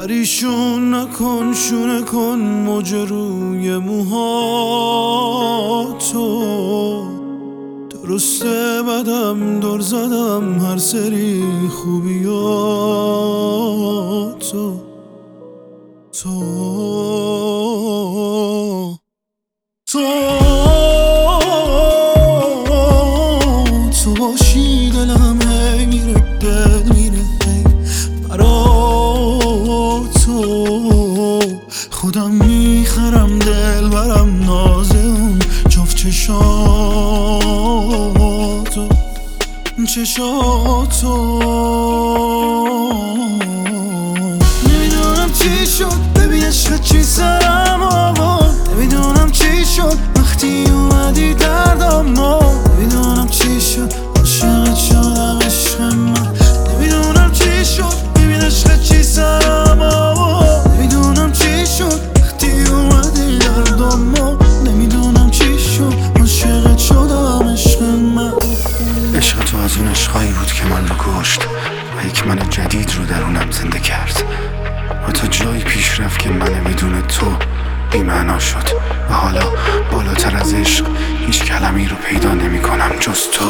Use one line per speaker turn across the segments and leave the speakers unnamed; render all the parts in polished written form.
پریشون نکن شونه کن موج روی موهاتو. درسته بدم دور زدم هر سری خوبیاتو. تو باشی دلم هی میره دل میره هی برا تو. خودم میخرم دل برم ناز اون جفت چشاتو. نمیدونم چی شد ببین عشق چی سرم آورد. نمیدونم چی شد وقتی اومدی دردم مرد. نمیدونم چی شد عاشقت شدم عشق من. نمیدونم چی شد ببین عشق چی سرم آورد. نمیدونم چی شد وقتی اومدی دردم مرد. نمیدونم چی شد عاشقت شدم عشق من.
عشق تو از اون عشقایی بود که من رو کشت و یک من جدید رو درونم زنده کرد و تا جایی پیش رفت که من بدون تو بی‌معنا شد و حالا بالاتر از عشق هیچ کلمه‌ای رو پیدا نمی کنم جز تو.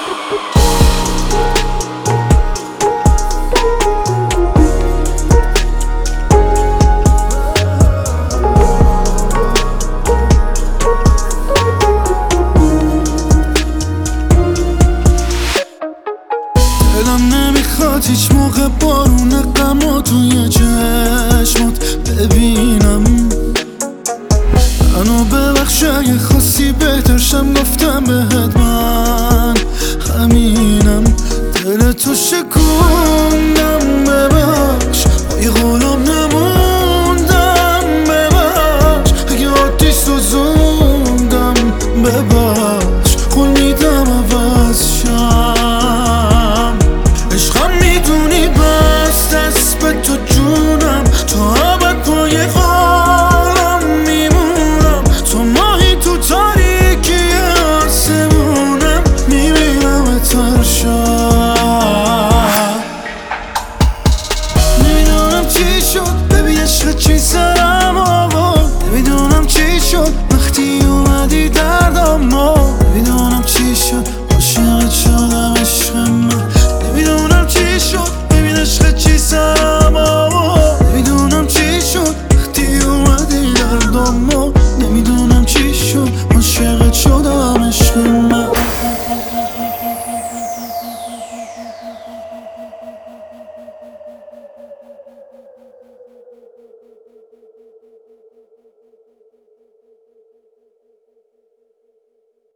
دلم نمیخواد هیچ موقع بارون غمو توی چشمات ببینم. منو ببخش اگه خواستی بهترشم گفتم بهت